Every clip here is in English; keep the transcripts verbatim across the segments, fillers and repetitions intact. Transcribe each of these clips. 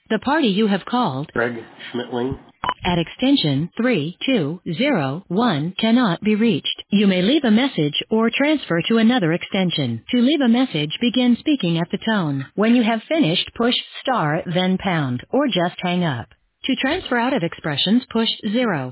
The party you have called Greg Schmitling. at extension three two zero one cannot be reached. You may leave a message or transfer to another extension. To leave a message, begin speaking at the tone. When you have finished, push star then pound or just hang up. To transfer out of expressions, push zero.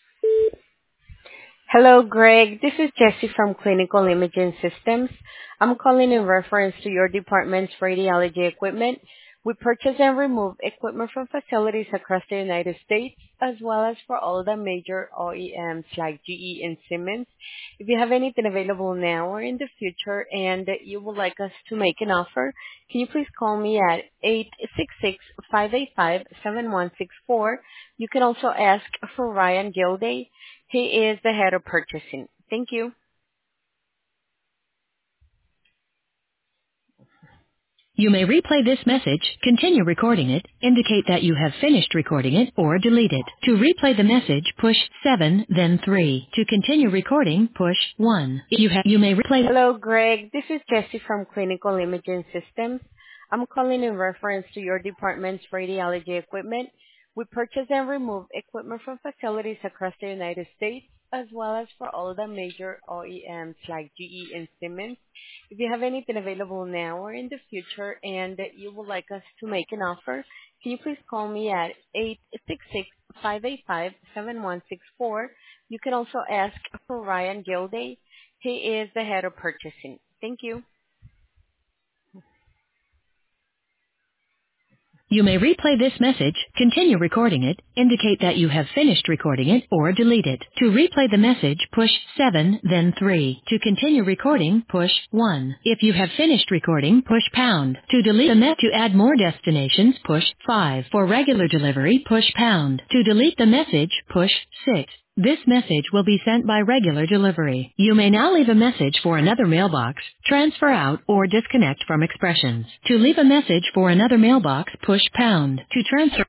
Hello, Greg. This is Jessie from Clinical Imaging Systems. I'm calling in reference to your department's radiology equipment. We purchase and remove equipment from facilities across the United States, as well as for all the major O E Ms like G E and Siemens. If you have anything available now or in the future and you would like us to make an offer, can you please call me at eight six six, five eight five, seven one six four. You can also ask for Ryan Gilday. He is the head of purchasing. Thank you. You may replay this message, continue recording it, indicate that you have finished recording it, or delete it. To replay the message, push seven, then three. To continue recording, push one. If you have, you may replay. Hello, Greg. This is Jessie from Clinical Imaging Systems. I'm calling in reference to your department's radiology equipment. We purchase and remove equipment from facilities across the United States, as well as for all the major O E Ms like G E and Siemens. If you have anything available now or in the future and you would like us to make an offer, can you please call me at eight six six, five eight five, seven one six four. You can also ask for Ryan Gilday. He is the head of purchasing. Thank you. You may replay this message, continue recording it, indicate that you have finished recording it, or delete it. To replay the message, push seven, then three. To continue recording, push one. If you have finished recording, push pound. To delete the message, to add more destinations, push five. For regular delivery, push pound. To delete the message, push six. This message will be sent by regular delivery. You may now leave a message for another mailbox, transfer out, or disconnect from expressions. To leave a message for another mailbox, push pound. To transfer